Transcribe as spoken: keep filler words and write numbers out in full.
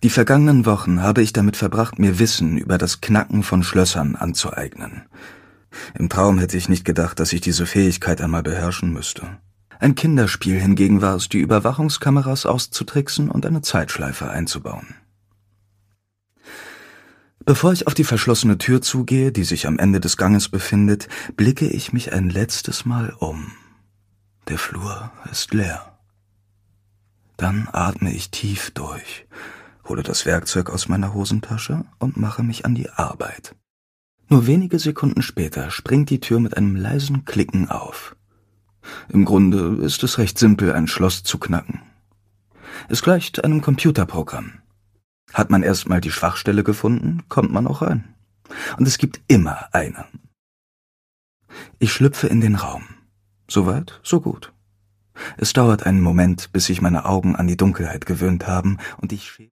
Die vergangenen Wochen habe ich damit verbracht, mir Wissen über das Knacken von Schlössern anzueignen. Im Traum hätte ich nicht gedacht, dass ich diese Fähigkeit einmal beherrschen müsste. Ein Kinderspiel hingegen war es, die Überwachungskameras auszutricksen und eine Zeitschleife einzubauen. Bevor ich auf die verschlossene Tür zugehe, die sich am Ende des Ganges befindet, blicke ich mich ein letztes Mal um. Der Flur ist leer. Dann atme ich tief durch, hole das Werkzeug aus meiner Hosentasche und mache mich an die Arbeit. Nur wenige Sekunden später springt die Tür mit einem leisen Klicken auf. Im Grunde ist es recht simpel, ein Schloss zu knacken. Es gleicht einem Computerprogramm. Hat man erstmal die Schwachstelle gefunden, kommt man auch rein. Und es gibt immer eine. Ich schlüpfe in den Raum. Soweit, so gut. Es dauert einen Moment, bis sich meine Augen an die Dunkelheit gewöhnt haben und ich